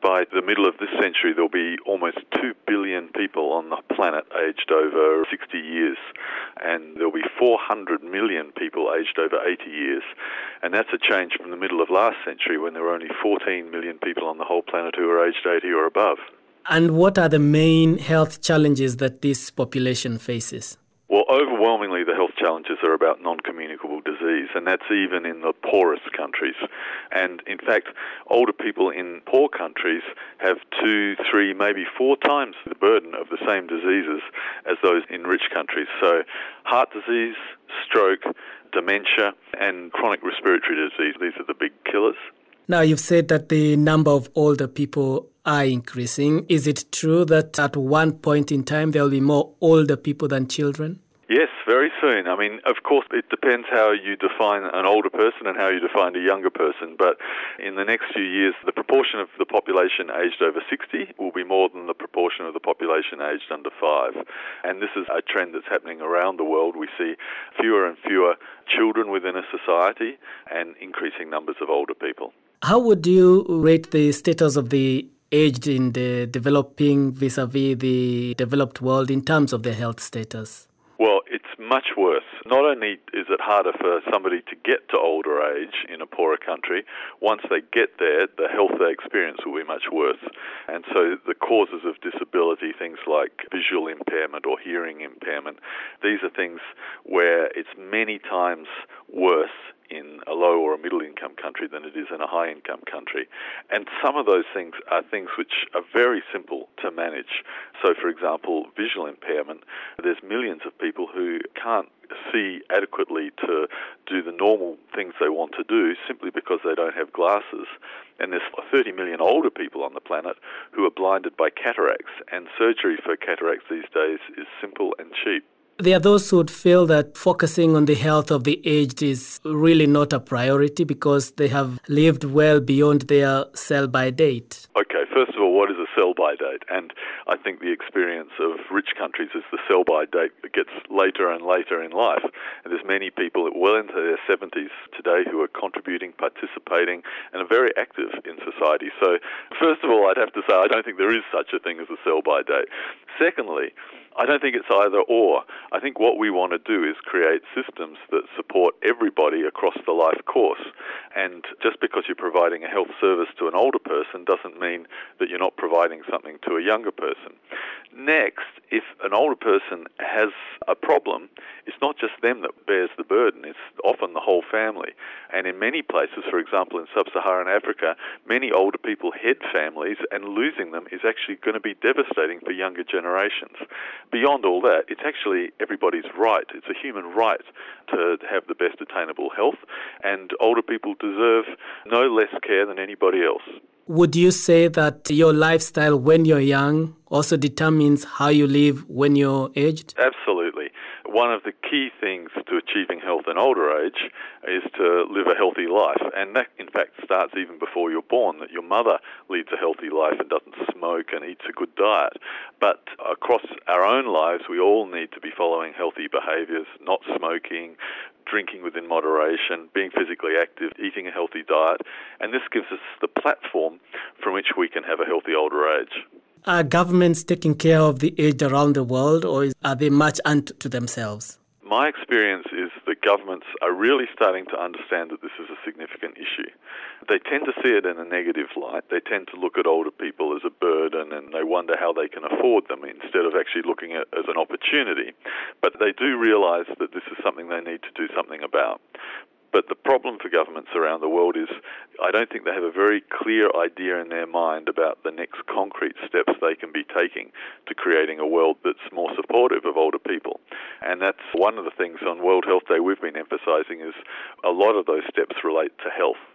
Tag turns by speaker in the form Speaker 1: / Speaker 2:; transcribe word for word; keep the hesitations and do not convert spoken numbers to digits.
Speaker 1: by the middle of this century, there'll be almost two billion people on the planet aged over sixty years, and there'll be four hundred million people aged over eighty years. And that's a change from the middle of last century when there were only fourteen million people on the whole planet who were aged eighty or above.
Speaker 2: And what are the main health challenges that this population faces?
Speaker 1: Well, overwhelmingly, the health challenges are about non-communicable disease, and that's even in the poorest countries. And in fact, older people in poor countries have two, three, maybe four times the burden of the same diseases as those in rich countries. So heart disease, stroke, dementia, and chronic respiratory disease, these are the big killers.
Speaker 2: Now, you've said that the number of older people are increasing. Is it true that at one point in time there will be more older people than children?
Speaker 1: Yes, very soon. I mean, of course, it depends how you define an older person and how you define a younger person. But in the next few years, the proportion of the population aged over sixty will be more than the proportion of the population aged under five. And this is a trend that's happening around the world. We see fewer and fewer children within a society and increasing numbers of older people.
Speaker 2: How would you rate the status of the aged in the developing vis-a-vis the developed world in terms of their health status?
Speaker 1: Well, it's much worse. Not only is it harder for somebody to get to older age in a poorer country, once they get there, the health they experience will be much worse. And so the causes of disability, things like visual impairment or hearing impairment, these are things where it's many times worse in a low or a middle-income country than it is in a high-income country. And some of those things are things which are very simple to manage. So, for example, visual impairment, there's millions of people who can't see adequately to do the normal things they want to do simply because they don't have glasses. And there's thirty million older people on the planet who are blinded by cataracts, and surgery for cataracts these days is simple and cheap.
Speaker 2: There are those who would feel that focusing on the health of the aged is really not a priority because they have lived well beyond their sell-by date.
Speaker 1: Okay, first of all, what is a sell-by date? And I think the experience of rich countries is the sell-by date that gets later and later in life. And there's many people well into their seventies today who are contributing, participating, and are very active in society. So, first of all, I'd have to say I don't think there is such a thing as a sell-by date. Secondly, I don't think it's either or. I think what we want to do is create systems that support everybody across the life course. And just because you're providing a health service to an older person doesn't mean that you're not providing something to a younger person. Next, if an older person has a problem, it's not just them that bears the burden, it's often the whole family. And in many places, for example in sub-Saharan Africa, many older people head families, and losing them is actually going to be devastating for younger generations. Beyond all that, it's actually everybody's right. It's a human right to have the best attainable health, and older people deserve no less care than anybody else.
Speaker 2: Would you say that your lifestyle when you're young also determines how you live when you're aged?
Speaker 1: Absolutely. One of the key things to achieving health in older age is to live a healthy life. And that, in fact, starts even before you're born, that your mother leads a healthy life and doesn't smoke and eats a good diet. But across our own lives, we all need to be following healthy behaviours, not smoking, drinking within moderation, being physically active, eating a healthy diet. And this gives us the platform from which we can have a healthy older age.
Speaker 2: Are governments taking care of the aged around the world, or are they much unto themselves?
Speaker 1: My experience is that governments are really starting to understand that this is a significant issue. They tend to see it in a negative light. They tend to look at older people as a burden, and they wonder how they can afford them instead of actually looking at it as an opportunity. But they do realise that this is something they need to do something about. But the problem for governments around the world is I don't think they have a very clear idea in their mind about the next concrete steps they can be taking to creating a world that's more supportive of older people. And that's one of the things on World Health Day we've been emphasising is a lot of those steps relate to health.